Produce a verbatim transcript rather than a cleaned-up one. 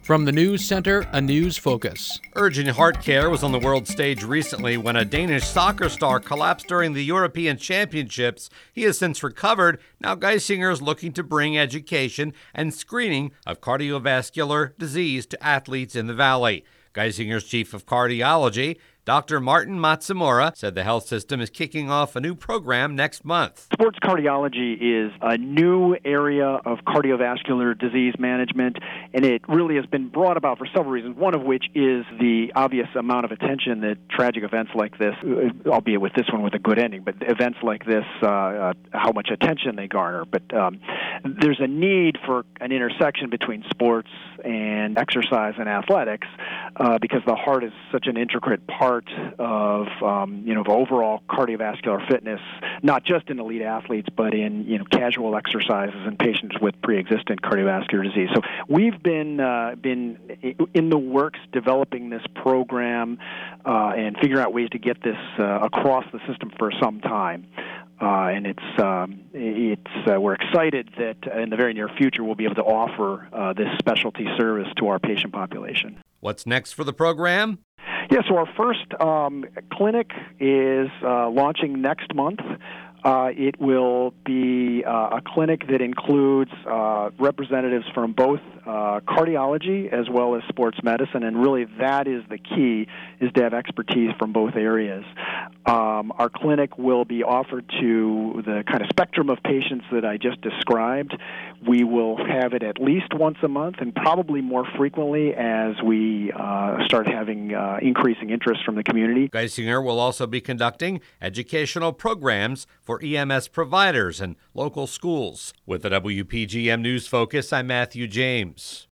From the News Center, a news focus. Urgent heart care was on the world stage recently when a Danish soccer star collapsed during the European Championships. He has since recovered. Now Geisinger is looking to bring education and screening of cardiovascular disease to athletes in the valley. Geisinger's chief of cardiology, Doctor Martin Matsumura, said the health system is kicking off a new program next month. Sports cardiology is a new area of cardiovascular disease management, and it really has been brought about for several reasons, one of which is the obvious amount of attention that tragic events like this, albeit with this one with a good ending, but events like this, uh, uh, how much attention they garner. But um, there's a need for an intersection between sports and exercise and athletics uh, because the heart is such an intricate part of um, you know of overall cardiovascular fitness, not just in elite athletes, but in you know casual exercises and patients with pre-existing cardiovascular disease. So we've been uh, been in the works developing this program uh, and figuring out ways to get this uh, across the system for some time. Uh, and it's um, it's uh, we're excited that in the very near future we'll be able to offer uh, this specialty service to our patient population. What's next for the program? Yeah, so our first um, clinic is uh, launching next month. Uh, it will be uh, a clinic that includes uh, representatives from both uh, cardiology as well as sports medicine, and really that is the key, is to have expertise from both areas. Um, our clinic will be offered to the kind of spectrum of patients that I just described. We will have it at least once a month and probably more frequently as we uh, start having uh, increasing interest from the community. Geisinger will also be conducting educational programs for E M S providers and local schools. With the W P G M News Focus, I'm Matthew James.